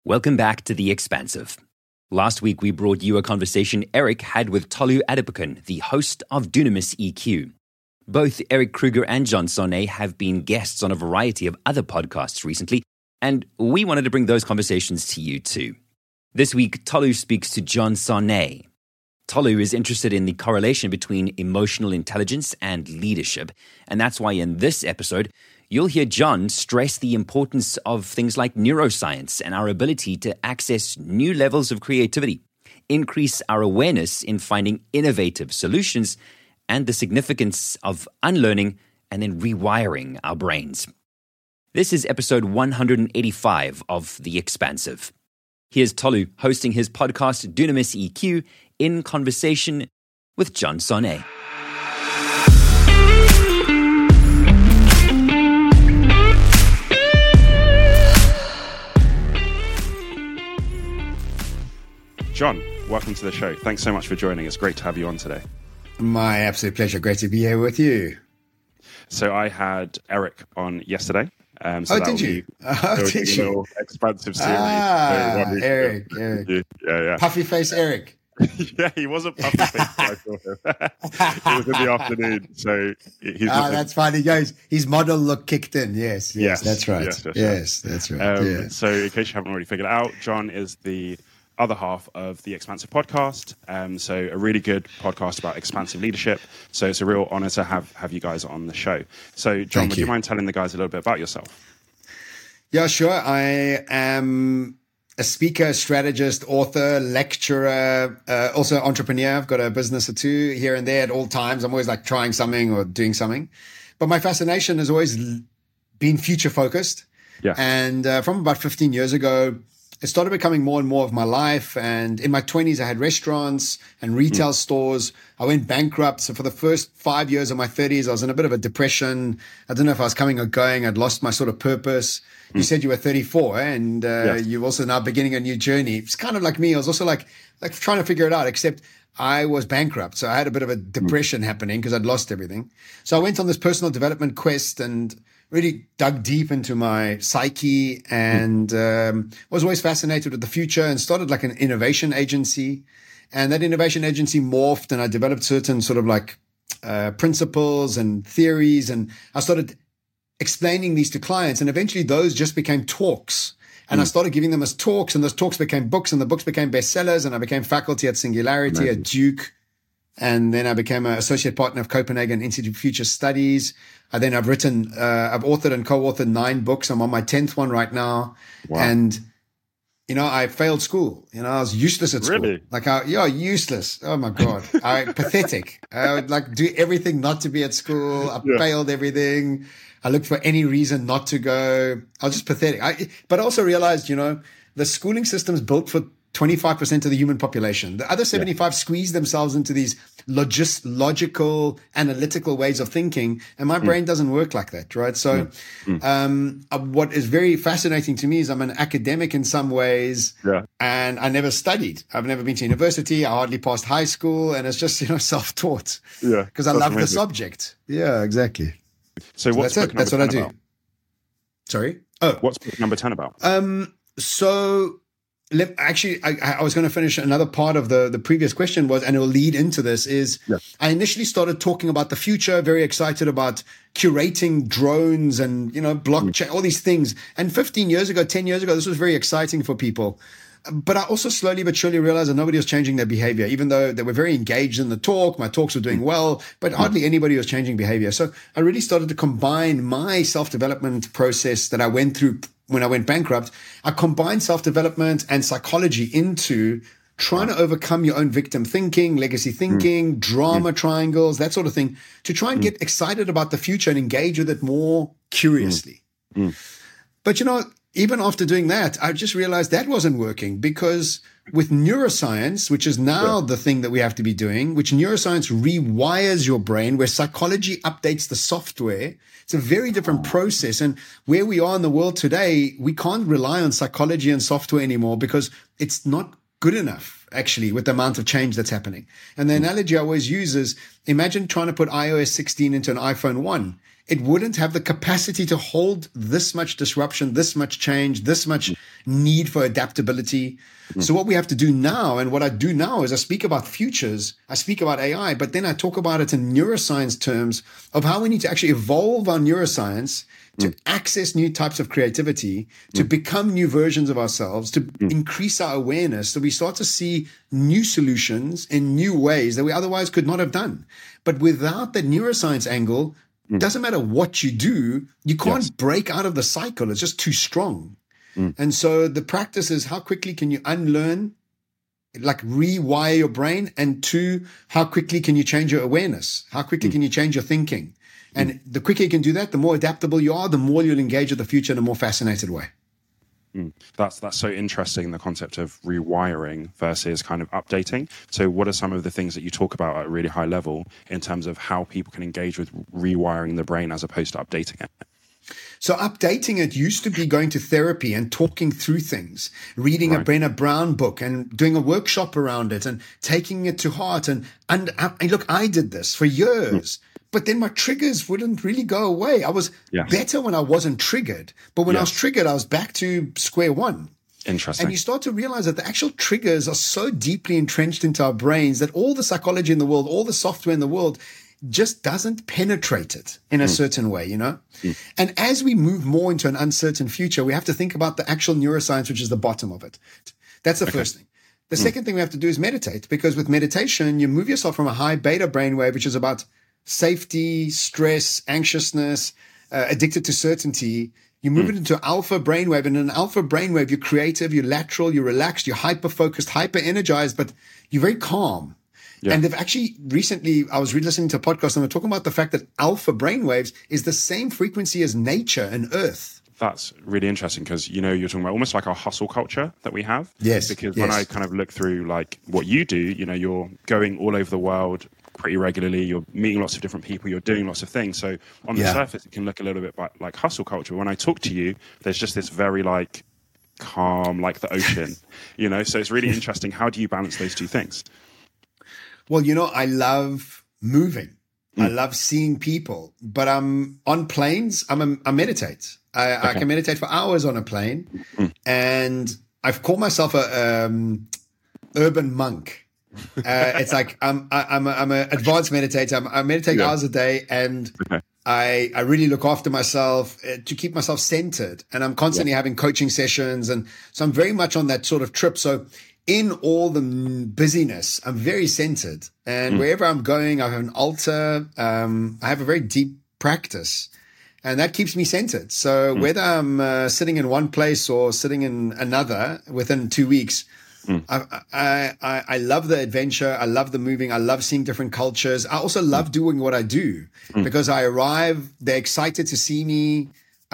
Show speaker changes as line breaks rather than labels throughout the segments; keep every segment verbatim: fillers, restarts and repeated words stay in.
Welcome back to The Expansive. Last week, we brought you a conversation Eric had with Tolu Adepokun, the host of Dunamis E Q. Both Eric Kruger and John Sonnet have been guests on a variety of other podcasts recently, and we wanted to bring those conversations to you too. This week, Tolu speaks to John Sonnet. Tolu is interested in the correlation between emotional intelligence and leadership, and that's why in this episode, you'll hear John stress the importance of things like neuroscience and our ability to access new levels of creativity, increase our awareness in finding innovative solutions, and the significance of unlearning and then rewiring our brains. This is episode one hundred eighty-five of The Expansive. Here's Tolu hosting his podcast Dunamis E Q in conversation with John Sonnet.
John, welcome to the show. Thanks so much for joining. It's great to have you on today.
My absolute pleasure. Great to be here with you.
So I had Eric on yesterday. Um, so
oh,
that
did you?
Be,
oh, did you?
Little expansive series.
Ah,
so
Eric, Eric.
Yeah, yeah.
Puffy face Eric.
yeah, he wasn't puffy face. I saw him. It was in the afternoon, so he's.
Ah, that's fine. He goes. His model look kicked in. Yes, yes, yes that's right. Yes, yes,
yes.
yes that's right.
Um,
yeah.
So, in case you haven't already figured it out, John is the other half of the Expansive podcast. Um, so a really good podcast about expansive leadership. So it's a real honor to have, have you guys on the show. So John,
Thank
would
you.
you mind telling the guys a little bit about yourself?
Yeah, sure. I am a speaker, strategist, author, lecturer, uh, also entrepreneur. I've got a business or two here and there at all times. I'm always like trying something or doing something. But my fascination has always been future focused.
Yeah.
And uh, from about fifteen years ago, it started becoming more and more of my life. And in my twenties, I had restaurants and retail mm. stores. I went bankrupt. So for the first five years of my thirties, I was in a bit of a depression. I don't know if I was coming or going. I'd lost my sort of purpose. Mm. You said you were thirty-four and uh, yes. you're also now beginning a new journey. It's kind of like me. I was also like, like trying to figure it out, except I was bankrupt. So I had a bit of a depression mm. happening because I'd lost everything. So I went on this personal development quest and really dug deep into my psyche and um, was always fascinated with the future and started like an innovation agency. And that innovation agency morphed and I developed certain sort of like uh, principles and theories. And I started explaining these to clients. And eventually those just became talks. And mm. I started giving them as talks and those talks became books and the books became bestsellers. And I became faculty at Singularity, Amazing. At Duke. And then I became an associate partner of Copenhagen Institute of Future Studies. I then I've written, uh, I've authored and co-authored nine books. I'm on my tenth one right now. Wow. And, you know, I failed school. You know, I was useless at school.
Really?
Like, I, yeah, useless. Oh my God. I, pathetic. I would like do everything not to be at school. I yeah. failed everything. I looked for any reason not to go. I was just pathetic. I, but I also realized, you know, the schooling system's built for twenty-five percent of the human population. The other seventy-five yeah. squeeze themselves into these logis- logical, analytical ways of thinking. And my mm. brain doesn't work like that, right? So mm. Mm. Um, uh, what is very fascinating to me is I'm an academic in some ways yeah. and I never studied. I've never been to university. I hardly passed high school and it's just, you know, self-taught. Yeah. Because I love amazing. The subject. Yeah, exactly.
So,
so
what's
that's
book
it. That's what I do.
About?
Sorry? Oh.
What's book number ten about?
Um, so... Actually, I, I was going to finish another part of the, the previous question was, and it will lead into this, is yeah. I initially started talking about the future, very excited about curating drones and, you know, blockchain, mm. all these things. And fifteen years ago, ten years ago, this was very exciting for people. But I also slowly but surely realized that nobody was changing their behavior, even though they were very engaged in the talk. My talks were doing well, but hardly anybody was changing behavior. So I really started to combine my self-development process that I went through when I went bankrupt. I combined self-development and psychology into trying to overcome your own victim thinking, legacy thinking, mm. drama mm. triangles, that sort of thing, to try and mm. get excited about the future and engage with it more curiously. Mm. Mm. But, you know, even after doing that, I just realized that wasn't working because with neuroscience, which is now yeah. the thing that we have to be doing, which neuroscience rewires your brain, where psychology updates the software. It's a very different process. And where we are in the world today, we can't rely on psychology and software anymore because it's not good enough, actually, with the amount of change that's happening. And the analogy I always use is, imagine trying to put i O S sixteen into an iPhone one. it wouldn't have the capacity to hold this much disruption, this much change, this much need for adaptability. Mm. So what we have to do now, and what I do now is I speak about futures, I speak about A I, but then I talk about it in neuroscience terms of how we need to actually evolve our neuroscience to mm. access new types of creativity, to mm. become new versions of ourselves, to mm. increase our awareness, so we start to see new solutions in new ways that we otherwise could not have done. But without the neuroscience angle, mm. doesn't matter what you do, you can't yes. break out of the cycle. It's just too strong. Mm. And so the practice is, how quickly can you unlearn, like rewire your brain? And two, how quickly can you change your awareness? How quickly mm. can you change your thinking? And mm. the quicker you can do that, the more adaptable you are, the more you'll engage with the future in a more fascinated way.
Mm. That's that's so interesting, the concept of rewiring versus kind of updating. So what are some of the things that you talk about at a really high level in terms of how people can engage with rewiring the brain as opposed to updating it?
So updating it used to be going to therapy and talking through things, reading right. a Brené Brown book and doing a workshop around it and taking it to heart. And, and, and look, I did this for years. Mm. But then my triggers wouldn't really go away. I was yes. better when I wasn't triggered. But when yes. I was triggered, I was back to square one.
Interesting.
And you start to realize that the actual triggers are so deeply entrenched into our brains that all the psychology in the world, all the software in the world just doesn't penetrate it in a mm. certain way, you know? Mm. And as we move more into an uncertain future, we have to think about the actual neuroscience, which is the bottom of it. That's the okay. first thing. The mm. second thing we have to do is meditate, because with meditation, you move yourself from a high beta brainwave, which is about safety, stress, anxiousness, uh, addicted to certainty. You move mm. it into alpha brainwave, and in an alpha brainwave, you're creative, you're lateral, you're relaxed, you're hyper-focused, hyper-energized, but you're very calm. Yeah. And they've actually recently, I was re-listening to a podcast and they're talking about the fact that alpha brainwaves is the same frequency as nature and Earth.
That's really interesting, because, you know, you're talking about almost like our hustle culture that we have.
Yes.
Because
yes.
when I kind of look through like what you do, you know, you're going all over the world pretty regularly, you're meeting lots of different people, you're doing lots of things. So on the yeah. surface, it can look a little bit like, like hustle culture. When I talk to you, there's just this very like calm, like the ocean, you know, so it's really interesting. How do you balance those two things?
Well, you know, I love moving. Mm. I love seeing people, but I'm on planes. I'm a, I meditate. I, okay. I can meditate for hours on a plane, mm. and I've called myself a um, urban monk. Uh, it's like I'm I, I'm a, I'm an advanced meditator. I'm, I meditate yeah. hours a day, and okay. I I really look after myself uh, to keep myself centered. And I'm constantly yeah. having coaching sessions, and so I'm very much on that sort of trip. So in all the busyness, I'm very centered, and mm. wherever I'm going, I have an altar. Um, I have a very deep practice, and that keeps me centered. So mm. whether I'm uh, sitting in one place or sitting in another within two weeks, mm. I, I, I, I love the adventure. I love the moving. I love seeing different cultures. I also love mm. doing what I do mm. because I arrive, they're excited to see me.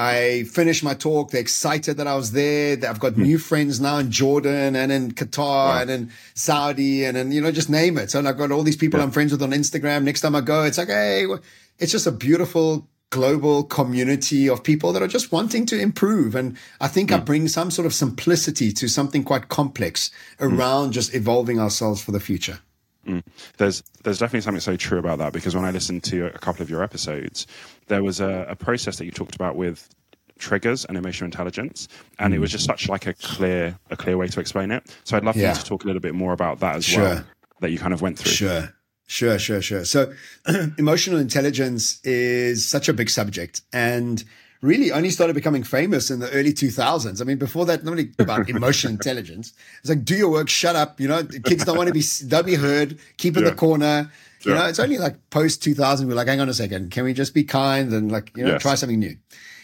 I finish my talk. They're excited that I was there. I've got mm. new friends now in Jordan and in Qatar wow. and in Saudi and in, you know, just name it. So I've got all these people yeah. I'm friends with on Instagram. Next time I go, it's like, hey, it's just a beautiful global community of people that are just wanting to improve. And I think mm. I bring some sort of simplicity to something quite complex around mm. just evolving ourselves for the future.
Mm. There's there's definitely something so true about that, because when I listened to a couple of your episodes, there was a, a process that you talked about with triggers and emotional intelligence, and mm. it was just such like a clear a clear way to explain it. So I'd love yeah. for you to talk a little bit more about that as sure. well, that you kind of went through.
Sure. Sure, sure, sure. So emotional intelligence is such a big subject, and really only started becoming famous in the early two thousands. I mean, before that, nobody about emotional intelligence. It's like, do your work, shut up. You know, kids don't want to be, don't be heard, keep in yeah. the corner. You yeah. know, it's only like post two thousand, we're like, hang on a second, can we just be kind and like, you know, yes. try something new?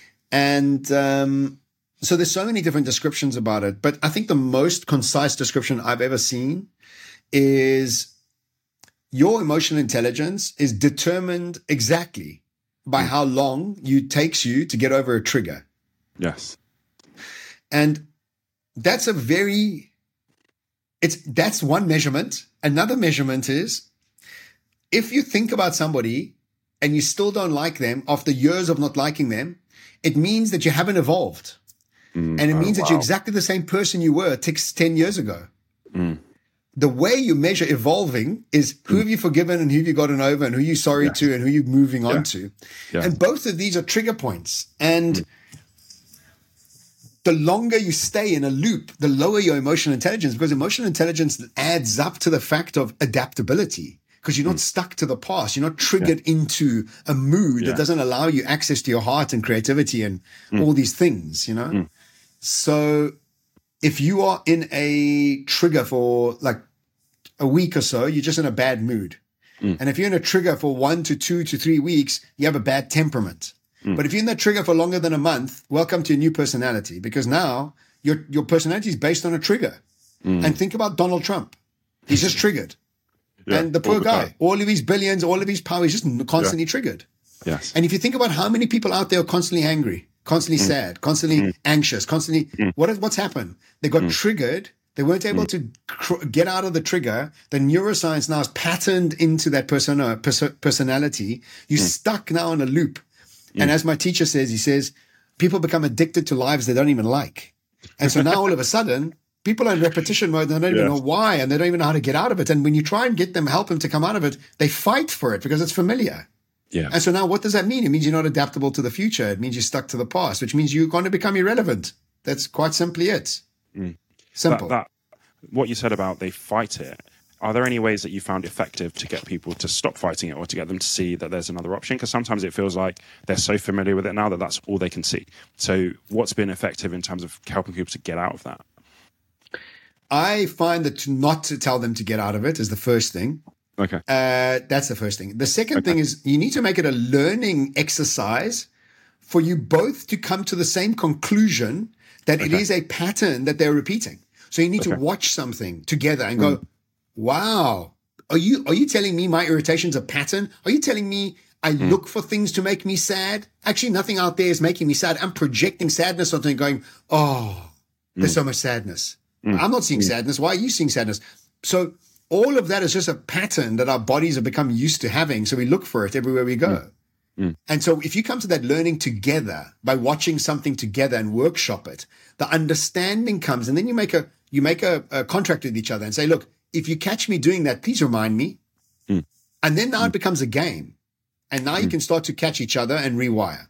And um, so there's so many different descriptions about it. But I think the most concise description I've ever seen is your emotional intelligence is determined exactly by mm. how long it takes you to get over a trigger.
Yes.
And that's a very, it's, that's one measurement. Another measurement is if you think about somebody and you still don't like them after years of not liking them, it means that you haven't evolved. Mm. And it
oh,
means
wow.
that you're exactly the same person you were ten years ago.
Mm.
the way you measure evolving is who have you forgiven and who have you gotten over and who you're sorry yeah. to and who you're moving yeah. on to. Yeah. And both of these are trigger points. And mm. the longer you stay in a loop, the lower your emotional intelligence, because emotional intelligence adds up to the fact of adaptability, because you're not mm. stuck to the past. You're not triggered yeah. into a mood yeah. that doesn't allow you access to your heart and creativity and mm. all these things, you know? Mm. So if you are in a trigger for like a week or so, you're just in a bad mood. Mm. And if you're in a trigger for one to two to three weeks, you have a bad temperament. Mm. But if you're in that trigger for longer than a month, welcome to a new personality, because now your, your personality is based on a trigger. Mm. And think about Donald Trump. He's just triggered. Yeah, and the poor the guy, time. all of his billions, all of his power is just constantly yeah. triggered.
Yes.
And if you think about how many people out there are constantly angry, constantly mm. sad, constantly mm. anxious, constantly, mm. what is, what's happened? They got mm. triggered. They weren't able mm. to cr- get out of the trigger. The neuroscience now is patterned into that persona, pers- personality. You're mm. stuck now in a loop. Mm. And as my teacher says, he says, people become addicted to lives they don't even like. And so now all of a sudden, people are in repetition mode and they don't yes. even know why, and they don't even know how to get out of it. And when you try and get them, help them to come out of it, they fight for it because it's familiar.
Yeah.
And so now what does that mean? It means you're not adaptable to the future. It means you're stuck to the past, which means you're going to become irrelevant. That's quite simply it.
Mm.
Simple.
That, that, what you said about they fight it, are there any ways that you found effective to get people to stop fighting it or to get them to see that there's another option? Because sometimes it feels like they're so familiar with it now that that's all they can see. So what's been effective in terms of helping people to get out of that?
I find that to not to tell them to get out of it is the first thing.
Okay.
Uh, that's the first thing. The second
okay.
thing is you need to make it a learning exercise for you both to come to the same conclusion that okay. it is a pattern that they're repeating. So you need okay. to watch something together and go, mm. wow, are you are you telling me my irritation's a pattern? Are you telling me I mm. look for things to make me sad? Actually, nothing out there is making me sad. I'm projecting sadness onto it and going, oh, there's mm. so much sadness. Mm. I'm not seeing mm. sadness. Why are you seeing sadness? So all of that is just a pattern that our bodies have become used to having. So we look for it everywhere we go.
Mm. Mm.
And so if you come to that learning together by watching something together and workshop it, the understanding comes, and then you make a you make a, a contract with each other and say, look, if you catch me doing that, please remind me.
Mm.
And then now
mm.
it becomes a game. And now mm. you can start to catch each other and rewire.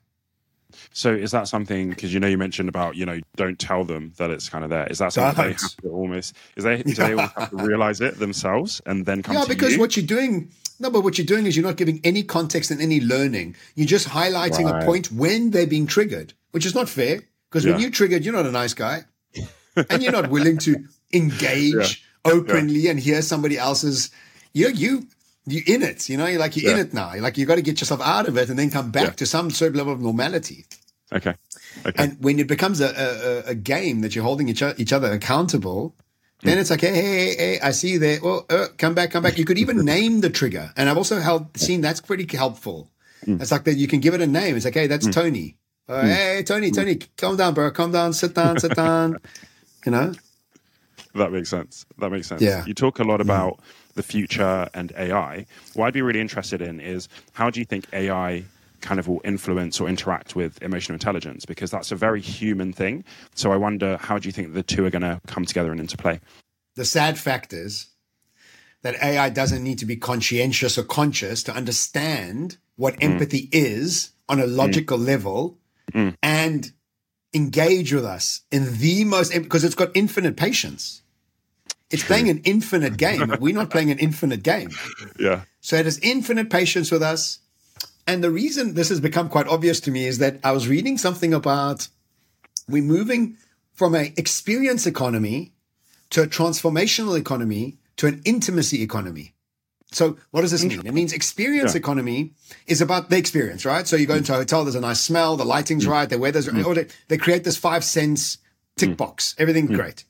So is that something, because you know you mentioned about, you know, don't tell them that it's kind of there. Is that something
Don't.
they have to almost, is they, do they almost have to realize it themselves and then come
yeah,
to you?
Yeah, because what you're doing, no, but what you're doing is you're not giving any context and any learning. You're just highlighting right. a point when they're being triggered, which is not fair. Because yeah. when you're triggered, you're not a nice guy. And you're not willing to engage yeah. openly yeah. and hear somebody else's, you you you're in it, you know, you're like, you're yeah. in it now. You're like, you got to get yourself out of it and then come back yeah. to some certain level of normality.
Okay. Okay.
And when it becomes a, a, a game that you're holding each, each other accountable, then mm. it's like, hey, hey, hey, hey, I see you there. Oh, uh, come back, come back. You could even name the trigger. And I've also held, seen that's pretty helpful. Mm. It's like that you can give it a name. It's like, hey, that's mm. Tony. Uh, mm. Hey, Tony, Tony, calm down, bro. Calm down. Sit down, sit down. You know?
That makes sense. That makes sense.
Yeah.
You talk a lot about mm. the future and A I. What I'd be really interested in is how do you think A I kind of will influence or interact with emotional intelligence? Because that's a very human thing. So I wonder, how do you think the two are going to come together and interplay?
The sad fact is that A I doesn't need to be conscientious or conscious to understand what mm. empathy is on a logical mm. level mm. and engage with us in the most, because it's got infinite patience. It's playing an infinite game. We're not playing an infinite game.
Yeah.
So it has infinite patience with us. And the reason this has become quite obvious to me is that I was reading something about we're moving from an experience economy to a transformational economy to an intimacy economy. So what does this mean? It means experience yeah. economy is about the experience, right? So you go into a hotel, there's a nice smell, the lighting's mm. right, the weather's right. Mm. They, they create this five sense tick mm. box. Everything's mm. great.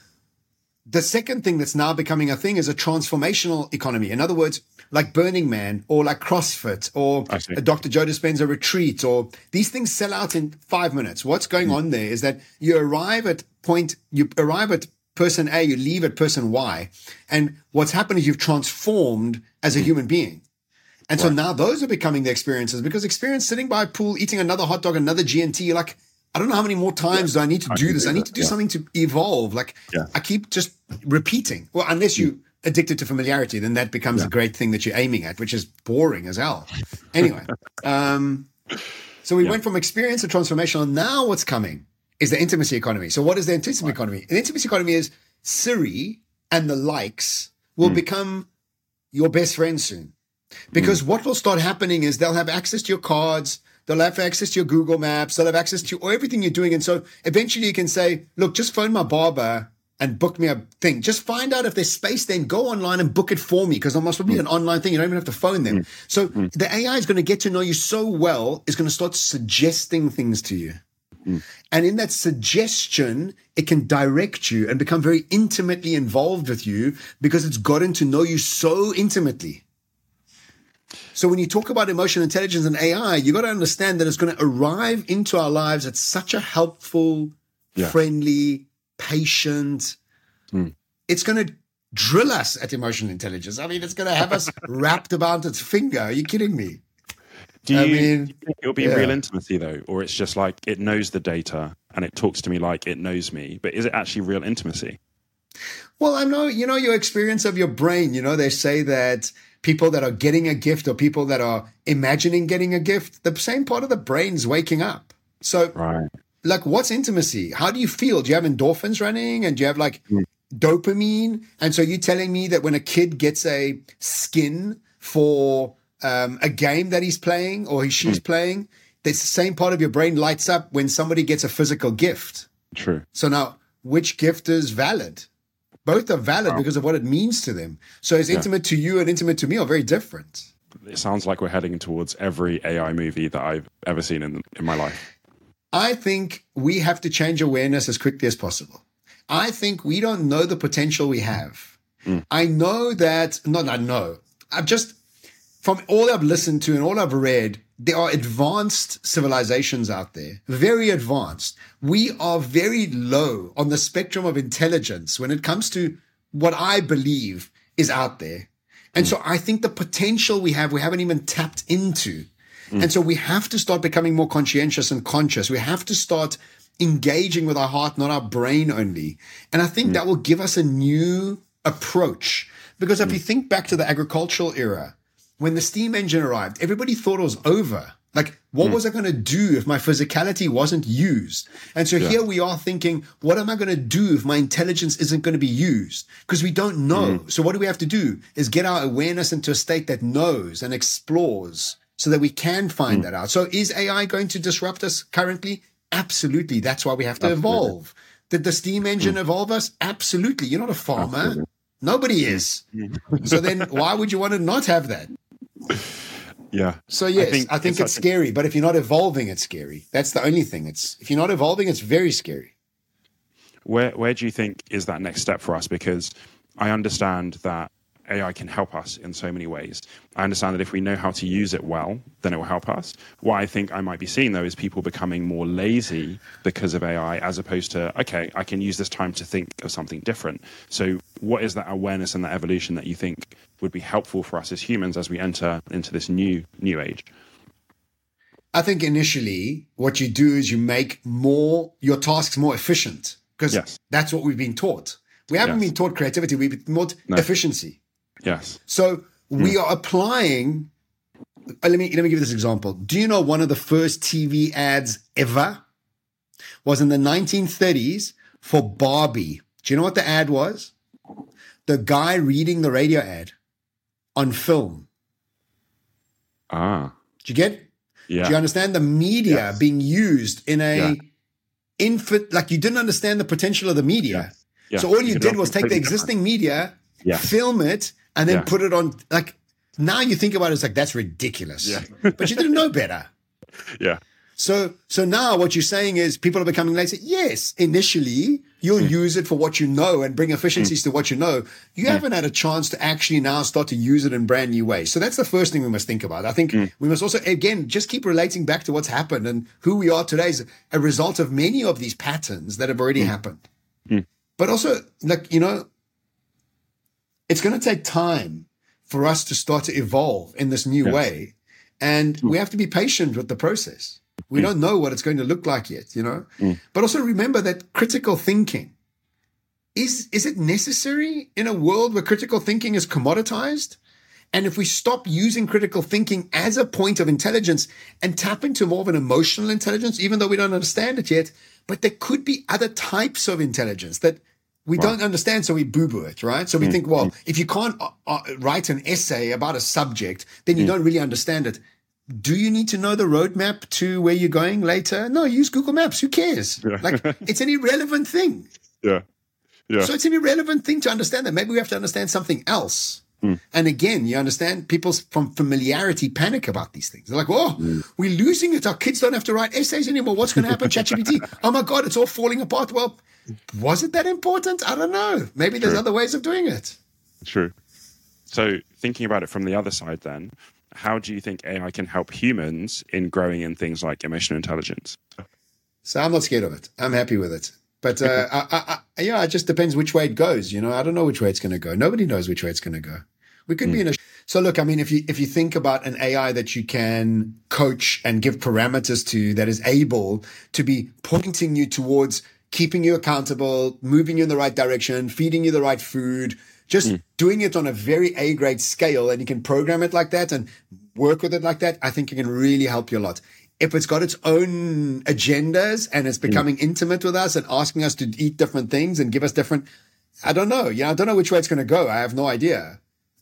The second thing that's now becoming a thing is a transformational economy. In other words, like Burning Man or like CrossFit or a Doctor Joe Dispenza retreat, or these things sell out in five minutes. What's going mm. on there is that you arrive at point, you arrive at person A, you leave at person Y. And what's happened is you've transformed as a human being. And right. so now those are becoming the experiences, because experience sitting by a pool, eating another hot dog, another G and T, you're like, I don't know how many more times yeah. do I need to I do this. Do I need to do yeah. something to evolve. Like yeah. I keep just repeating. Well, unless you addicted to familiarity, then that becomes yeah. a great thing that you're aiming at, which is boring as hell. Anyway, um, so we yeah. went from experience to transformational. Now what's coming is the intimacy economy. So what is the intimacy right. economy? The intimacy economy is Siri and the likes will mm. become your best friend soon. Because mm. what will start happening is they'll have access to your cards, they'll have access to your Google Maps, they'll have access to everything you're doing. And so eventually you can say, look, just phone my barber and book me a thing. Just find out if there's space, then go online and book it for me, because there must be mm. an online thing. You don't even have to phone them. Mm. So mm. the A I is going to get to know you so well, it's going to start suggesting things to you. Mm. And in that suggestion, it can direct you and become very intimately involved with you because it's gotten to know you so intimately. So when you talk about emotional intelligence and A I, you got to understand that it's going to arrive into our lives at such a helpful, yeah. friendly, patient. Mm. It's going to drill us at emotional intelligence. I mean, it's going to have us wrapped about its finger. Are you kidding me?
Do you,
I mean,
do you think it'll be yeah. real intimacy though, or it's just like it knows the data and it talks to me like it knows me? But is it actually real intimacy?
Well, I know, you know, your experience of your brain, you know, they say that people that are getting a gift or people that are imagining getting a gift, the same part of the brain's waking up. So
right.
like, what's intimacy? How do you feel? Do you have endorphins running and do you have like mm. dopamine? And so you're telling me that when a kid gets a skin for um, a game that he's playing or she's mm. playing, the same part of your brain lights up when somebody gets a physical gift.
True.
So now, which gift is valid? Both are valid wow. because of what it means to them. So it's yeah. intimate to you and intimate to me are very different.
It sounds like we're heading towards every A I movie that I've ever seen in, in my life.
I think we have to change awareness as quickly as possible. I think we don't know the potential we have. Mm. I know that, not I know, I've just, from all I've listened to and all I've read, there are advanced civilizations out there, very advanced. We are very low on the spectrum of intelligence when it comes to what I believe is out there. And mm. so I think the potential we have, we haven't even tapped into. Mm. And so we have to start becoming more conscientious and conscious. We have to start engaging with our heart, not our brain only. And I think mm. that will give us a new approach. Because if mm. you think back to the agricultural era, when the steam engine arrived, everybody thought it was over. Like, what mm. was I going to do if my physicality wasn't used? And so yeah. here we are thinking, what am I going to do if my intelligence isn't going to be used? Because we don't know. Mm. So what do we have to do is get our awareness into a state that knows and explores so that we can find mm. that out. So is A I going to disrupt us currently? Absolutely. That's why we have to Absolutely. evolve. Did the steam engine mm. evolve us? Absolutely. You're not a farmer. Absolutely. Nobody is. So then why would you want to not have that?
Yeah.
So yes, I think, I think it's, it's scary, but if you're not evolving, it's scary. That's the only thing. It's if you're not evolving, it's very scary.
Where where do you think is that next step for us? Because I understand that A I can help us in so many ways. I understand that if we know how to use it well, then it will help us. What I think I might be seeing, though, is people becoming more lazy because of A I, as opposed to, okay, I can use this time to think of something different. So what is that awareness and that evolution that you think would be helpful for us as humans as we enter into this new new age?
I think initially what you do is you make more your tasks more efficient, because yes. that's what we've been taught. We haven't yes. been taught creativity, we've been taught no. efficiency.
Yes.
So we mm. are applying. Uh, let me let me give you this example. Do you know one of the first T V ads ever was in the nineteen thirties for Barbie? Do you know what the ad was? The guy reading the radio ad on film.
Ah.
Do you get?
Yeah.
Do you understand the media yes. being used in a yeah. infant? Like, you didn't understand the potential of the media. Yeah. Yeah. So all you, you did was take the existing different. media, yeah. film it, and then yeah. put it on. Like, now you think about it, it's like, that's ridiculous. Yeah. But you didn't know better.
Yeah.
So so now what you're saying is people are becoming lazy. Yes, initially you'll mm. use it for what you know and bring efficiencies mm. to what you know. You mm. haven't had a chance to actually now start to use it in brand new ways. So that's the first thing we must think about. I think mm. we must also, again, just keep relating back to what's happened, and who we are today is a result of many of these patterns that have already mm. happened.
Mm.
But also, like, you know, it's going to take time for us to start to evolve in this new yes. way. And mm. we have to be patient with the process. We mm. don't know what it's going to look like yet, you know. Mm. But also remember that critical thinking, is, is it necessary in a world where critical thinking is commoditized? And if we stop using critical thinking as a point of intelligence and tap into more of an emotional intelligence, even though we don't understand it yet, but there could be other types of intelligence that we wow. don't understand, so we boo-boo it, right? So we mm. think, well, mm. if you can't uh, uh, write an essay about a subject, then you mm. don't really understand it. Do you need to know the roadmap to where you're going later? No, use Google Maps. Who cares? Yeah. Like, it's an irrelevant thing.
Yeah. Yeah.
So it's an irrelevant thing to understand that. Maybe we have to understand something else. Mm. And again, you understand, people from familiarity panic about these things. They're like, oh, mm. we're losing it. Our kids don't have to write essays anymore. What's going to happen? ChatGPT. Oh my God, it's all falling apart. Well, was it that important? I don't know. Maybe there's True. other ways of doing it.
True. So thinking about it from the other side then, how do you think A I can help humans in growing in things like emotional intelligence?
So I'm not scared of it. I'm happy with it. But uh, I, I, I, yeah, it just depends which way it goes. You know, I don't know which way it's going to go. Nobody knows which way it's going to go. We could mm. be in a. So look, I mean, if you if you think about an A I that you can coach and give parameters to, that is able to be pointing you towards keeping you accountable, moving you in the right direction, feeding you the right food, just mm. doing it on a very A grade scale, and you can program it like that and work with it like that, I think it can really help you a lot. If it's got its own agendas and it's becoming mm. intimate with us and asking us to eat different things and give us different, I don't know. Yeah, I don't know which way it's going to go. I have no idea.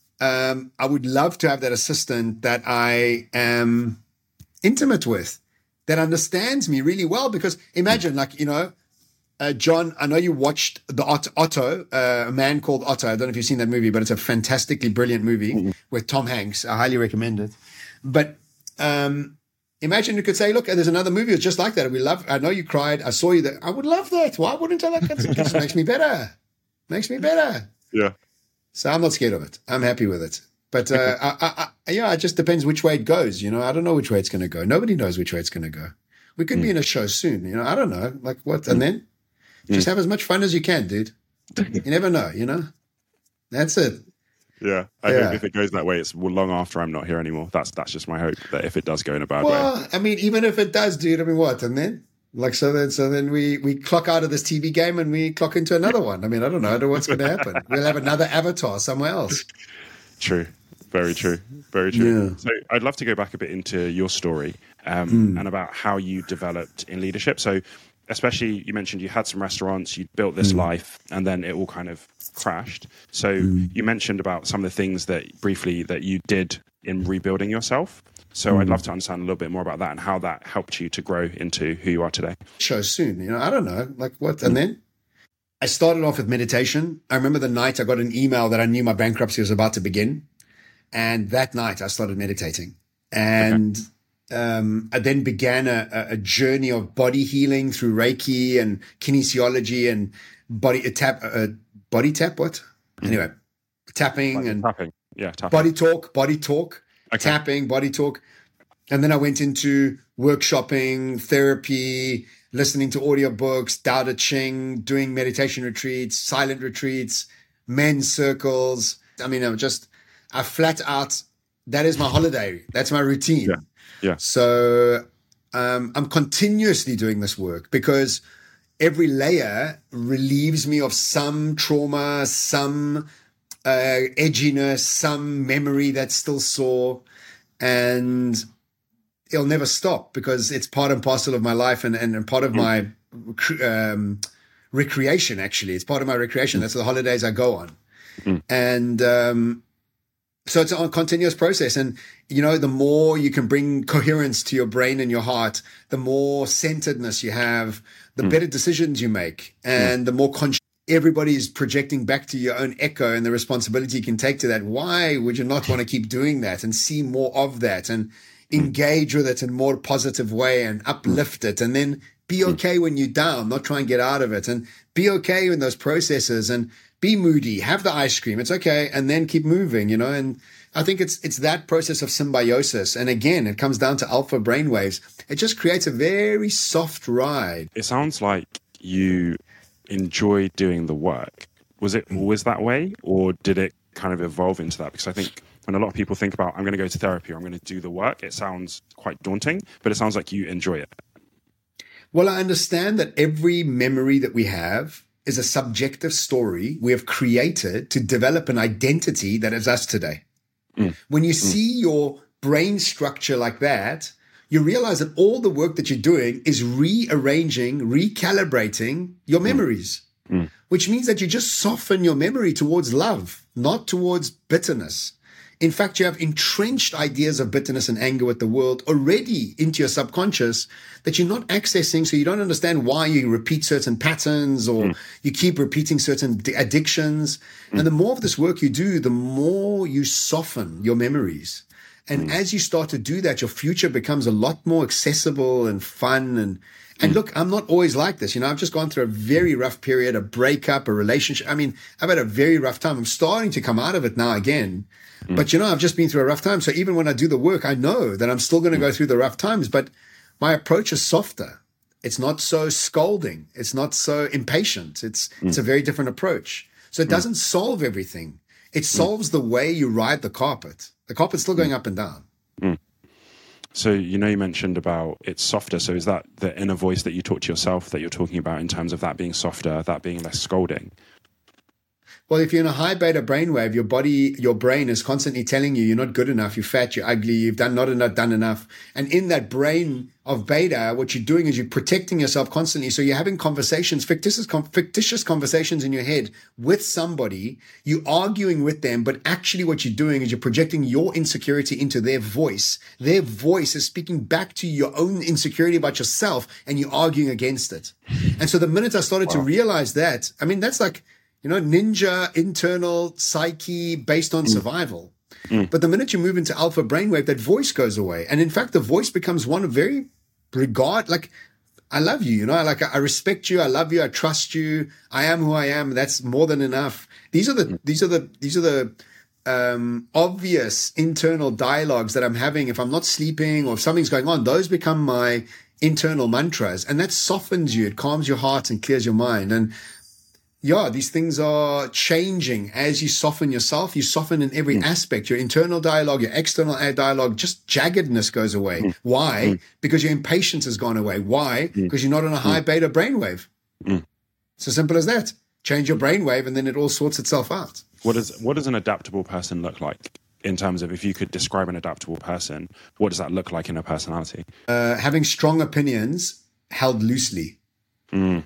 Um, I would love to have that assistant that I am intimate with, that understands me really well. Because imagine, like, you know, uh, John, I know you watched the Otto, Otto uh, A Man Called Otto. I don't know if you've seen that movie, but it's a fantastically brilliant movie mm-hmm. with Tom Hanks. I highly recommend it. But um, imagine you could say, look, there's another movie that's just like that. We love. I know you cried. I saw you there. I would love that. Why wouldn't I like that? It just makes me better. Makes me better.
Yeah.
So I'm not scared of it. I'm happy with it. But uh, I, I, I, yeah, it just depends which way it goes. You know, I don't know which way it's going to go. Nobody knows which way it's going to go. We could mm. be in a show soon. You know, I don't know. Like what? And then mm. just have as much fun as you can, dude. You never know. You know, that's it.
Yeah, I yeah. think if it goes that way, it's long after I'm not here anymore. That's that's just my hope. That if it does go in a bad
well,
way.
Well, I mean, even if it does, dude. I mean, what? And then. Like, so then, so then we, we clock out of this T V game and we clock into another one. I mean, I don't know. I don't know what's going to happen. We'll have another avatar somewhere else.
True. Very true. Very true.
Yeah.
So I'd love to go back a bit into your story um, mm. and about how you developed in leadership. So especially you mentioned you had some restaurants, you built this mm. life, and then it all kind of crashed. So mm. you mentioned about some of the things that briefly that you did in rebuilding yourself. So mm. I'd love to understand a little bit more about that and how that helped you to grow into who you are today.
Show soon, you know, I don't know, like what? And then I started off with meditation. I remember the night I got an email that I knew my bankruptcy was about to begin. And that night I started meditating. And okay. um, I then began a, a journey of body healing through Reiki and kinesiology and body a tap, a body tap, what? Mm. Anyway, tapping
body
and
tapping. Yeah, tapping.
body talk, body talk. Okay. Tapping, body talk. And then I went into workshopping, therapy, listening to audiobooks, Tao Te Ching, doing meditation retreats, silent retreats, men's circles. I mean, I'm just, I flat out, that is my holiday. That's my routine.
Yeah. Yeah.
So um, I'm continuously doing this work because every layer relieves me of some trauma, some Uh, edginess, some memory that's still sore, and it'll never stop because it's part and parcel of my life and, and, and part of mm. my um, recreation, actually. It's part of my recreation. Mm. That's the holidays I go on. Mm. And um, so it's a continuous process. And, you know, the more you can bring coherence to your brain and your heart, the more centeredness you have, the mm. better decisions you make, and mm. the more conscious. Everybody is projecting back to your own echo and the responsibility you can take to that. Why would you not want to keep doing that and see more of that and engage with it in a more positive way and uplift it, and then be okay when you're down, not try and get out of it, and be okay in those processes and be moody, have the ice cream. It's okay. And then keep moving, you know, and I think it's, it's that process of symbiosis. And again, it comes down to alpha brainwaves. It just creates a very soft ride.
It sounds like you enjoy doing the work. Was it always that way, or did it kind of evolve into that? Because I think when a lot of people think about, I'm going to go to therapy or I'm going to do the work, it sounds quite daunting, but it sounds like you enjoy it.
Well, I understand that every memory that we have is a subjective story we have created to develop an identity that is us today. Mm. When you mm. see your brain structure like that, you realize that all the work that you're doing is rearranging, recalibrating your memories, mm. which means that you just soften your memory towards love, not towards bitterness. In fact, you have entrenched ideas of bitterness and anger with the world already into your subconscious that you're not accessing, so you don't understand why you repeat certain patterns or mm. you keep repeating certain d- addictions. Mm. And the more of this work you do, the more you soften your memories. And mm. as you start to do that, your future becomes a lot more accessible and fun. And and mm. look, I'm not always like this. You know, I've just gone through a very rough period, a breakup, a relationship. I mean, I've had a very rough time. I'm starting to come out of it now again. Mm. But, you know, I've just been through a rough time. So even when I do the work, I know that I'm still going to mm. go through the rough times. But my approach is softer. It's not so scolding. It's not so impatient. It's mm. it's a very different approach. So it doesn't mm. solve everything. It solves mm. the way you ride the carpet. The carpet's still going mm. up and down.
Mm. So, you know, you mentioned about it's softer. So is that the inner voice that you talk to yourself that you're talking about in terms of that being softer, that being less scolding?
Well, if you're in a high beta brainwave, your body, your brain is constantly telling you you're not good enough, you're fat, you're ugly, you've done not enough, done enough. And in that brain of beta, what you're doing is you're protecting yourself constantly. So you're having conversations, fictitious, fictitious conversations in your head with somebody, you're arguing with them, but actually what you're doing is you're projecting your insecurity into their voice. Their voice is speaking back to your own insecurity about yourself, and you're arguing against it. And so the minute I started wow. to realize that, I mean, that's like, you know, ninja internal psyche based on mm. survival. Mm. But the minute you move into alpha brainwave, that voice goes away. And in fact, the voice becomes one of very regard, like, I love you, you know, like I respect you. I love you. I trust you. I am who I am. That's more than enough. These are the, mm. these are the, these are the, um, obvious internal dialogues that I'm having. If I'm not sleeping or if something's going on, those become my internal mantras, and that softens you. It calms your heart and clears your mind. And yeah, these things are changing as you soften yourself. You soften in every mm. aspect. Your internal dialogue, your external dialogue, just jaggedness goes away. Mm. Why? Mm. Because your impatience has gone away. Why? Mm. Because you're not on a high mm. beta brainwave. Mm. It's as simple as that. Change your brainwave and then it all sorts itself out.
What does, what does an adaptable person look like? In terms of, if you could describe an adaptable person, what does that look like in a personality?
Uh, having strong opinions held loosely. Mm.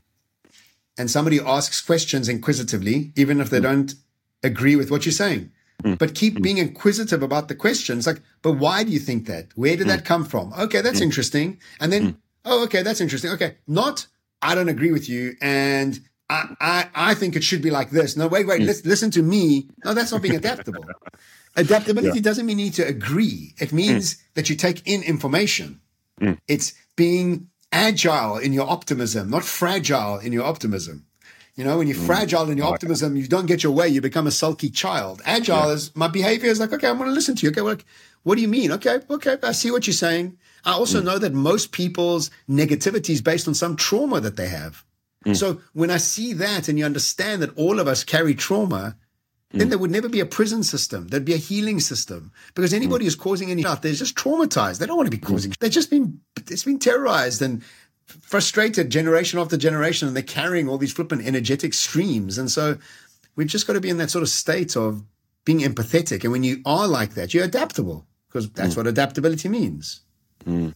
And somebody who asks questions inquisitively, even if they mm. don't agree with what you're saying. Mm. But keep mm. being inquisitive about the questions. Like, but why do you think that? Where did mm. that come from? Okay, that's mm. interesting. And then, mm. oh, okay, that's interesting. Okay, not, I don't agree with you. And I, I, I think it should be like this. No, wait, wait, mm. let's listen to me. No, that's not being adaptable. Adaptability yeah. doesn't mean you need to agree. It means mm. that you take in information. Mm. It's being agile in your optimism, not fragile in your optimism. You know, when you're mm. fragile in your optimism, you don't get your way, you become a sulky child. Agile yeah. is, my behavior is like, okay, I'm going to listen to you. Okay, well, like, what do you mean? Okay, okay, I see what you're saying. I also mm. know that most people's negativity is based on some trauma that they have. Mm. So when I see that and you understand that all of us carry trauma, then there would never be a prison system. There'd be a healing system, because anybody mm. who's causing any stuff, they're just traumatized. They don't want to be causing. Mm. They've just been, it's been terrorized and frustrated generation after generation, and they're carrying all these flippant energetic streams. And so we've just got to be in that sort of state of being empathetic. And when you are like that, you're adaptable, because that's mm. what adaptability means.
Mm.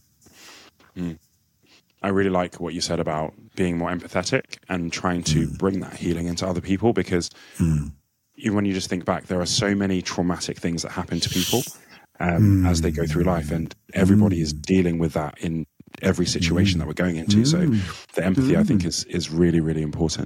Mm. I really like what you said about being more empathetic and trying to mm. bring that healing into other people, because mm. even when you just think back, there are so many traumatic things that happen to people um, mm. as they go through life, and everybody mm. is dealing with that in every situation mm. that we're going into. Mm. So the empathy, mm. I think, is is really, really important.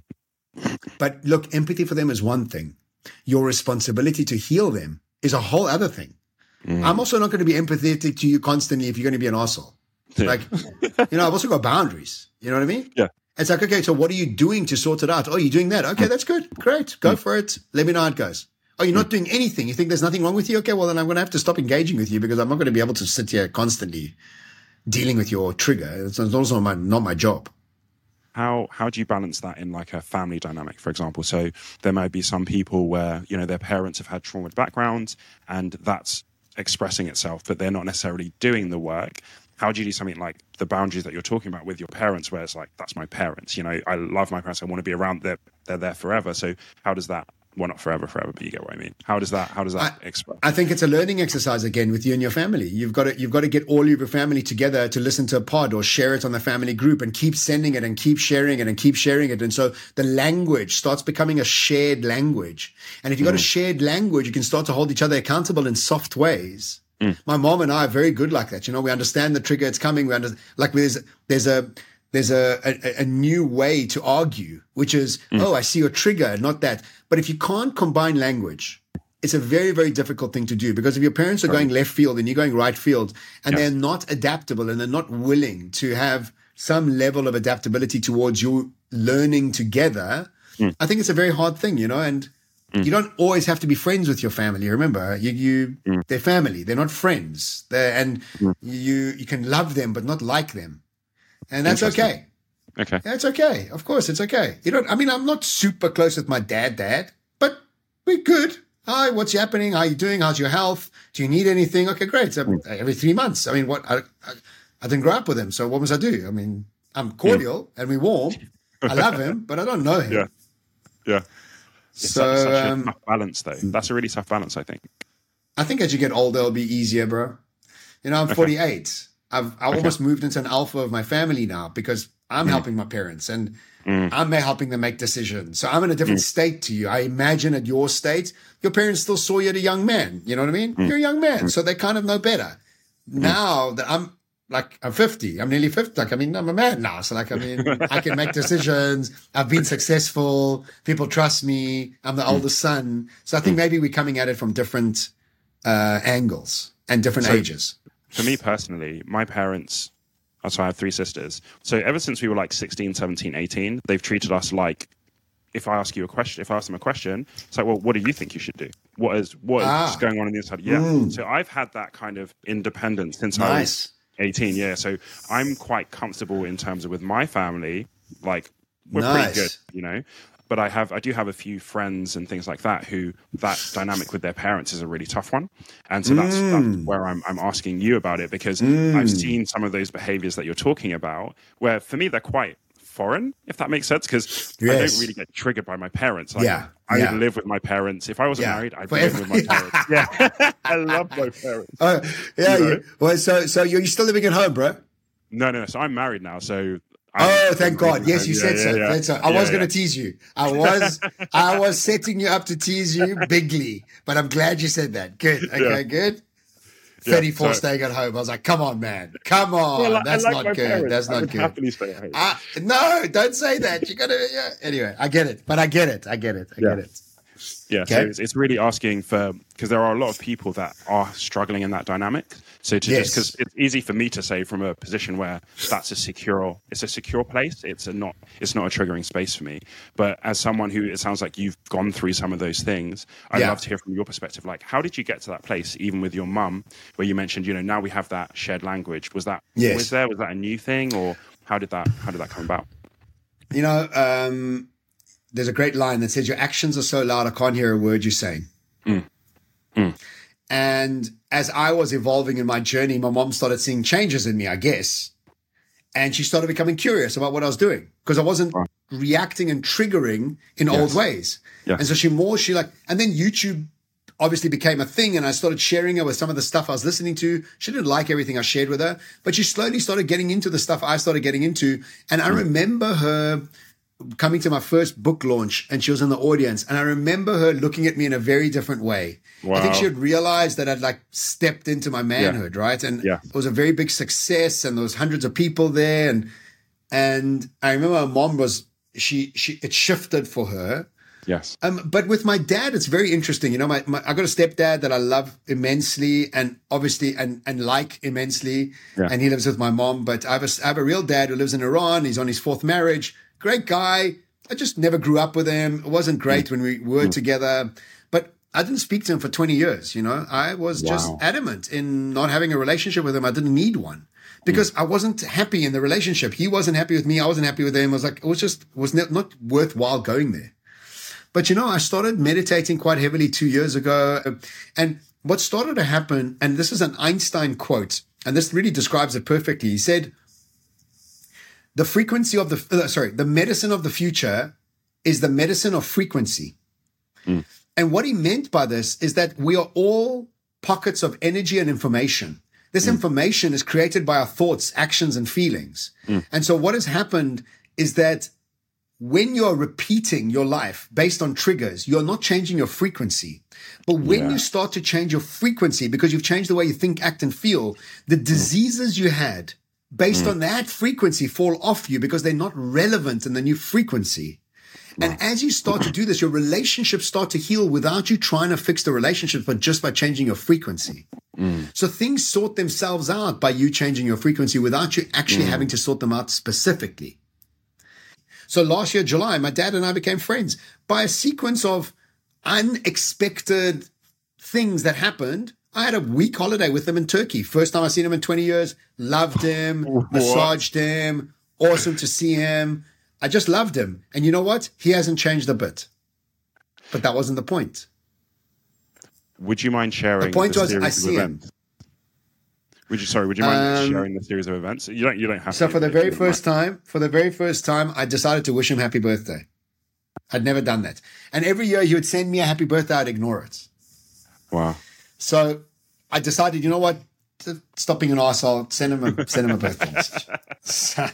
But look, empathy for them is one thing. Your responsibility to heal them is a whole other thing. Mm. I'm also not going to be empathetic to you constantly if you're going to be an arsehole. Yeah. Like, you know, I've also got boundaries. You know what I mean?
Yeah.
It's like, okay, so what are you doing to sort it out? Oh, you're doing that. Okay, that's good. Great. Go for it. Let me know how it goes. Oh, you're not doing anything. You think there's nothing wrong with you? Okay, well, then I'm going to have to stop engaging with you, because I'm not going to be able to sit here constantly dealing with your trigger. It's also my, not my job.
how how do you balance that in like a family dynamic, for example? So there might be some people where, you know, their parents have had trauma backgrounds and that's expressing itself, but they're not necessarily doing the work. How do you do something like the boundaries that you're talking about with your parents, where it's like, that's my parents, you know, I love my parents, I want to be around, they're, they're there forever. So how does that, well, not forever, forever, but you get what I mean. How does that, how does that
I,
express?
I think it's a learning exercise again with you and your family. You've got to, you've got to get all of your family together to listen to a pod or share it on the family group and keep sending it and keep sharing it and keep sharing it. And so the language starts becoming a shared language. And if you've got mm. a shared language, you can start to hold each other accountable in soft ways. Mm. My mom and I are very good like that. You know, we understand the trigger, it's coming. We understand, like there's, there's a, there's a, a, a new way to argue, which is, mm. oh, I see your trigger, not that. But if you can't combine language, it's a very, very difficult thing to do, because if your parents are right. going left field and you're going right field and yes. they're not adaptable and they're not willing to have some level of adaptability towards you learning together, mm. I think it's a very hard thing, you know, and Mm. you don't always have to be friends with your family. Remember, you, you mm. they're family. They're not friends. They're, and mm. you you can love them but not like them, and that's okay.
Okay,
that's okay. Of course, it's okay. You don't. I mean, I'm not super close with my dad, dad, but we're good. Hi, what's happening? How are you doing? How's your health? Do you need anything? Okay, great. So mm. every three months. I mean, what? I, I, I didn't grow up with him, so what must I do? I mean, I'm cordial mm. and we're warm. I love him, but I don't know him.
Yeah, yeah. It's so, such a um, tough balance, though. That's a really tough balance, I think.
I think as you get older, it'll be easier, bro. You know, I'm okay. forty-eight. I've I okay. almost moved into an alpha of my family now because I'm mm. helping my parents and mm. I'm helping them make decisions. So I'm in a different mm. state to you. I imagine at your state, your parents still saw you as a young man. You know what I mean? Mm. You're a young man, mm. so they kind of know better. Mm. Now that I'm like, I'm fifty, I'm nearly fifty. Like, I mean, I'm a man now. So like, I mean, I can make decisions. I've been successful. People trust me. I'm the oldest son. So I think maybe we're coming at it from different uh, angles and different
so,
ages.
For me personally, my parents, so I have three sisters. So ever since we were like sixteen, seventeen, eighteen, they've treated us like, if I ask you a question, if I ask them a question, it's like, well, what do you think you should do? What is, what ah. is going on in the inside? Yeah. Mm. So I've had that kind of independence since nice. I was eighteen, yeah. So I'm quite comfortable in terms of with my family, like we're nice. pretty good, you know. But I have, I do have a few friends and things like that who that dynamic with their parents is a really tough one, and so that's, mm. that's where I'm, I'm asking you about it, because mm. I've seen some of those behaviors that you're talking about, where for me they're quite foreign, if that makes sense, because yes. I don't really get triggered by my parents. Like,
yeah,
I
yeah.
would live with my parents. If I wasn't yeah. married, I'd live with my parents. Yeah, I love my parents.
Uh, yeah, you know? you, well, so so you're still living at home, bro?
No, no, no. So I'm married now. So
I'm, oh, thank God! Yes, you yeah, said, yeah, so. Yeah. said so. I yeah, was going to tease you. I was, I was setting you up to tease you bigly, but I'm glad you said that. Good. Okay, good. thirty-four yeah, so, staying at home. I was like, come on, man. Come on. Well, That's like not good. Parents. That's not good.
Happily stay at home.
I, no, don't say that. You gotta, yeah. Anyway, I get it. But I get it. I get it. I
yeah.
get it.
Yeah. Okay. So it's, it's really asking for, because there are a lot of people that are struggling in that dynamic. So to yes. just, because it's easy for me to say from a position where that's a secure, it's a secure place. It's a not, it's not a triggering space for me. But as someone who, it sounds like you've gone through some of those things, I'd yeah. love to hear from your perspective. Like, how did you get to that place, even with your mum, where you mentioned, you know, now we have that shared language? Was that
yes.
always there? Was that a new thing, or how did that, how did that come about?
You know, um, there's a great line that says, your actions are so loud, I can't hear a word you're saying.
Mm. Mm.
And as I was evolving in my journey, my mom started seeing changes in me, I guess. And she started becoming curious about what I was doing, because I wasn't right. reacting and triggering in yes. old ways. Yes. And so she more, she like, and then YouTube obviously became a thing, and I started sharing her with some of the stuff I was listening to. She didn't like everything I shared with her, but she slowly started getting into the stuff I started getting into. And I remember her coming to my first book launch, and she was in the audience, and I remember her looking at me in a very different way. Wow. I think she had realized that I'd like stepped into my manhood,
yeah.
right? And
yeah.
it was a very big success, and there was hundreds of people there, and and I remember my mom was she she it shifted for her.
Yes.
Um, but with my dad, it's very interesting. You know, my, my I got a stepdad that I love immensely, and obviously and and like immensely,
yeah.
and he lives with my mom. But I have a I have a real dad who lives in Iran. He's on his fourth marriage. Great guy. I just never grew up with him. It wasn't great mm. when we were mm. together, but I didn't speak to him for twenty years. You know, I was wow. just adamant in not having a relationship with him. I didn't need one because mm. I wasn't happy in the relationship. He wasn't happy with me. I wasn't happy with him. I was like, it was just, it was not worthwhile going there. But, you know, I started meditating quite heavily two years ago. And what started to happen, and this is an Einstein quote, and this really describes it perfectly. He said, the frequency of the, uh, sorry, the medicine of the future is the medicine of frequency. Mm. And what he meant by this is that we are all pockets of energy and information. This mm. information is created by our thoughts, actions, and feelings. Mm. And so what has happened is that when you're repeating your life based on triggers, you're not changing your frequency. But when yeah. you start to change your frequency, because you've changed the way you think, act, and feel, the diseases mm. you had based mm. on that frequency fall off you because they're not relevant in the new frequency. And wow. as you start to do this, your relationships start to heal without you trying to fix the relationship, but just by changing your frequency. Mm. So things sort themselves out by you changing your frequency without you actually mm. having to sort them out specifically. So last year, July, my dad and I became friends by a sequence of unexpected things that happened. I had a week holiday with him in Turkey. First time I seen him in twenty years. Loved him, what? massaged him. Awesome to see him. I just loved him. And you know what? He hasn't changed a bit. But that wasn't the point.
Would you mind sharing
the point
the
was,
series
I
of
see
events? Him. Would you, sorry, would you mind
um,
sharing the series of events? You don't, you don't have
so
to.
So for the very first time, for the very first time, I decided to wish him happy birthday. I'd never done that. And every year he would send me a happy birthday, I'd ignore it.
Wow.
So I decided, you know what? Stop being an arsehole, send him a, send him a birthday message. So,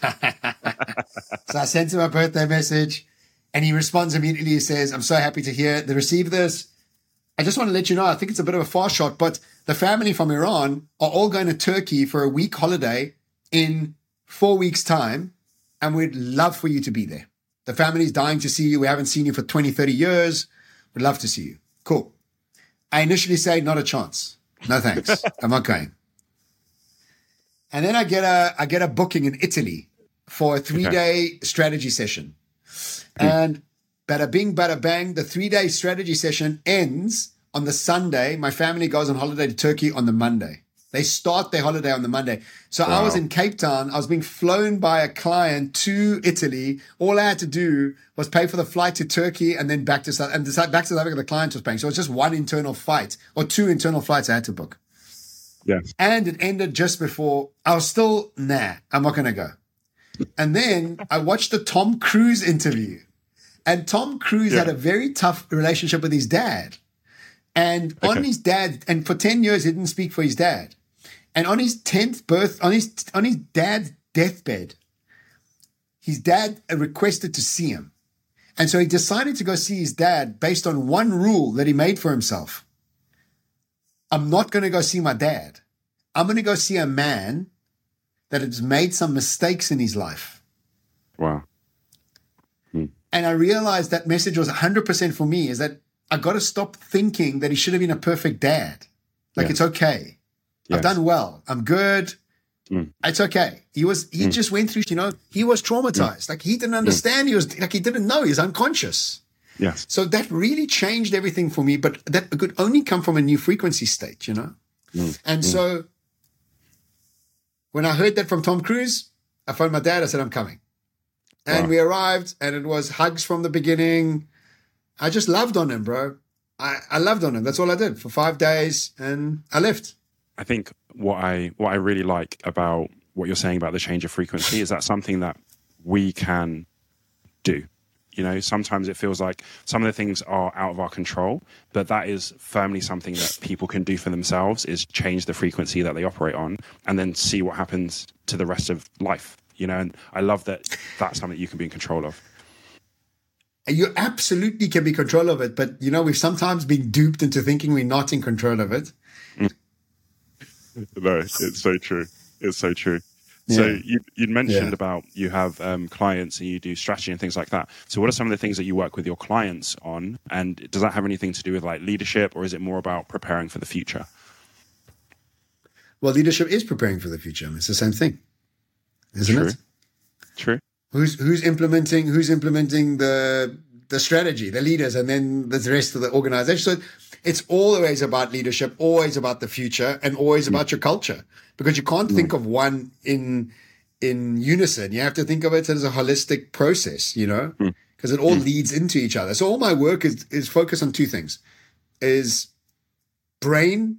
so I sent him a birthday message and he responds immediately. He says, I'm so happy to hear to receive this. I just want to let you know, I think it's a bit of a far shot, but the family from Iran are all going to Turkey for a week holiday in four weeks' time, and we'd love for you to be there. The family's dying to see you. We haven't seen you for twenty, thirty years. We'd love to see you. Cool. I initially say, not a chance. No thanks. I'm not going. And then I get a I get a booking in Italy for a three-day okay. strategy session. And bada bing, bada bang, the three-day strategy session ends on the Sunday. My family goes on holiday to Turkey on the Monday. They start their holiday on the Monday. So wow. I was in Cape Town. I was being flown by a client to Italy. All I had to do was pay for the flight to Turkey and then back to South, and back to South Africa, the client was paying. So it was just one internal flight or two internal flights I had to book.
Yes.
And it ended just before. I was still, nah, I'm not going to go. And then I watched the Tom Cruise interview. And Tom Cruise yeah. had a very tough relationship with his dad. And okay. on his dad, and for ten years, he didn't speak for his dad. And on his tenth birth, on his, on his dad's deathbed, his dad requested to see him. And so he decided to go see his dad based on one rule that he made for himself. I'm not going to go see my dad. I'm going to go see a man that has made some mistakes in his life.
Wow. Hmm.
And I realized that message was one hundred percent for me, is that I got to stop thinking that he should have been a perfect dad. Like, yes. it's okay. Yes. I've done well. I'm good. Mm. It's okay. He was, he mm. just went through, you know, he was traumatized. Mm. Like, he didn't understand. Mm. He was like, he didn't know. He was unconscious.
Yes.
So that really changed everything for me, but that could only come from a new frequency state, you know? Mm. And mm. so when I heard that from Tom Cruise, I phoned my dad. I said, I'm coming. And wow. we arrived, and it was hugs from the beginning. I just loved on him, bro. I, I loved on him. That's all I did for five days, and I left.
I think what I what I really like about what you're saying about the change of frequency is that something that we can do. You know, sometimes it feels like some of the things are out of our control, but that is firmly something that people can do for themselves, is change the frequency that they operate on and then see what happens to the rest of life. You know, and I love that that's something you can be in control of.
You absolutely can be in control of it, but, you know, we've sometimes been duped into thinking we're not in control of it.
No, it's so true. It's so true. Yeah. So you, you'd mentioned yeah. about you have um, clients and you do strategy and things like that. So what are some of the things that you work with your clients on? And does that have anything to do with like leadership, or is it more about preparing for the future?
Well, leadership is preparing for the future. It's the same thing, isn't
True.
it?
True.
Who's who's implementing who's implementing the the strategy, the leaders, and then the rest of the organization. So it's always about leadership, always about the future, and always mm. about your culture, because you can't mm. think of one in in unison. You have to think of it as a holistic process, you know, because mm. it all mm. leads into each other. So all my work is is focused on two things: is brain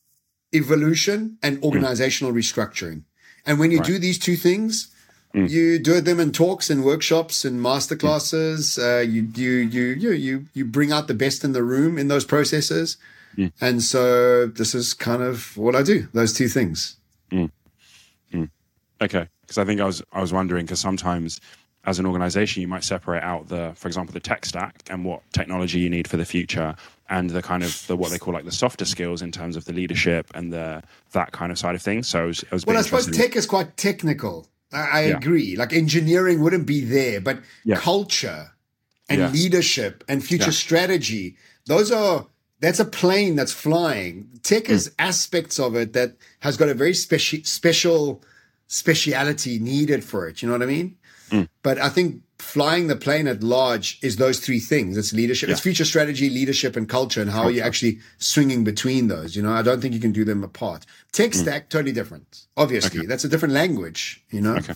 evolution and organizational mm. restructuring. And when you right. do these two things, mm. you do them in talks and workshops and masterclasses. Mm. Uh, you, you, you, you, you, you bring out the best in the room in those processes. Mm. And so this is kind of what I do, those two things.
Mm. Mm. Okay. Because I think I was, I was wondering, because sometimes as an organization, you might separate out the, for example, the tech stack and what technology you need for the future, and the kind of the what they call like the softer skills in terms of the leadership and the that kind of side of things. So I was, I was
well, I suppose tech is quite technical. I, I yeah. agree. Like engineering wouldn't be there, but yeah. culture and yes. leadership and future yeah. strategy, those are that's a plane that's flying. Tech mm. is aspects of it that has got a very special special speciality needed for it. You know what I mean? Mm. But I think flying the plane at large is those three things. It's leadership, yeah. it's future strategy, leadership, and culture, and how are you actually swinging between those? You know, I don't think you can do them apart. Tech mm. stack, totally different. Obviously, okay. that's a different language, you know?
Okay.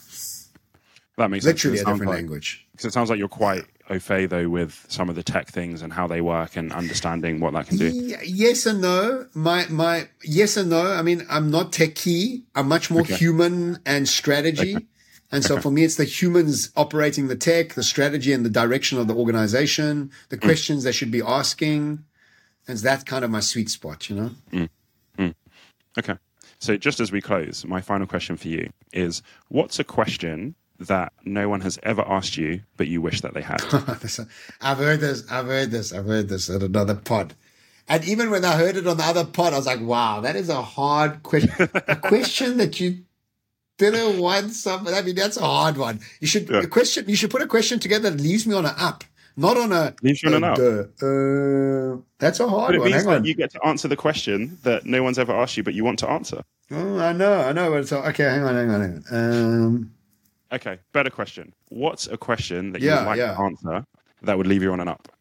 That makes
Literally
sense.
a different
like,
language.
Because it sounds like you're quite au fait, though, with some of the tech things and how they work and understanding what that can do.
Yeah, yes and no. My, my, yes and no. I mean, I'm not techie. I'm much more okay. human and strategy. Okay. And so okay. for me, it's the humans operating the tech, the strategy and the direction of the organization, the mm. questions they should be asking. And that's kind of my sweet spot, you know?
Mm. Mm. Okay. So just as we close, my final question for you is, what's a question that no one has ever asked you, but you wish that they had?
I've heard this, I've heard this, I've heard this at another pod. And even when I heard it on the other pod, I was like, wow, that is a hard question. A question that you didn't want something. I mean, that's a hard one. You should yeah. a question. You should put a question together that leaves me on an up, not on a.
Leaves you on
uh,
an up.
Uh, that's a hard
but it
one.
means
Hang
that
on.
You get to answer the question that no one's ever asked you, but you want to answer.
Oh, I know, I know. But it's okay. Hang on, hang on, hang on. Um,
okay, better question. What's a question that you
yeah,
would like
yeah.
to answer that would leave you on an up?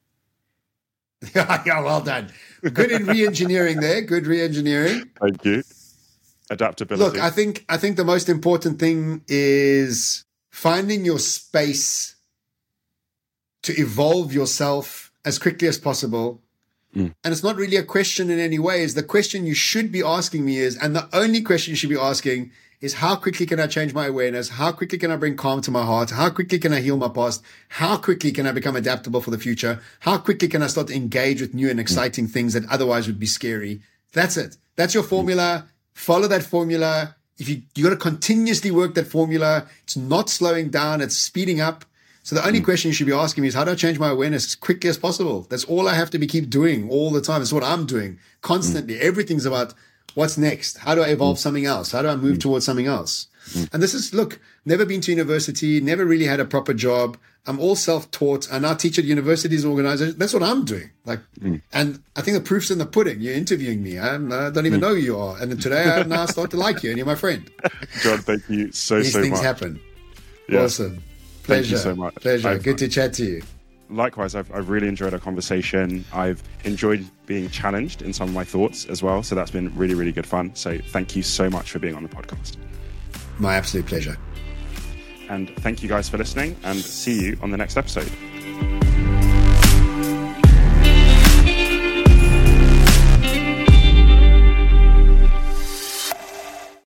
yeah, well done. Good in re-engineering there. Good re-engineering.
Thank you. Adaptability.
Look, I think I think the most important thing is finding your space to evolve yourself as quickly as possible. Mm. And it's not really a question in any way. Is the question you should be asking me is, and the only question you should be asking is, how quickly can I change my awareness? How quickly can I bring calm to my heart? How quickly can I heal my past? How quickly can I become adaptable for the future? How quickly can I start to engage with new and exciting mm. things that otherwise would be scary? That's it. That's your formula. Mm. Follow that formula. If you you got to continuously work that formula, it's not slowing down, it's speeding up. So the only mm. question you should be asking me is, how do I change my awareness as quickly as possible? That's all I have to be keep doing all the time. It's what I'm doing constantly. Mm. Everything's about what's next. How do I evolve mm. something else? How do I move mm. towards something else? Mm. And this is, look, never been to university, never really had a proper job. I'm all self-taught. I now teach at universities and organizations. That's what I'm doing. Like, mm. and I think the proof's in the pudding. You're interviewing me. I'm, I don't even mm. know who you are. And today I now start to like you, and you're my friend.
John, thank you so,
These
so much.
These things happen.
Yeah.
Awesome. Pleasure.
Thank you so much.
Pleasure.
I've,
Good to chat to you.
Likewise, I've, I've really enjoyed our conversation. I've enjoyed being challenged in some of my thoughts as well. So that's been really, really good fun. So thank you so much for being on the podcast.
My absolute pleasure.
And thank you guys for listening, and see you on the next episode.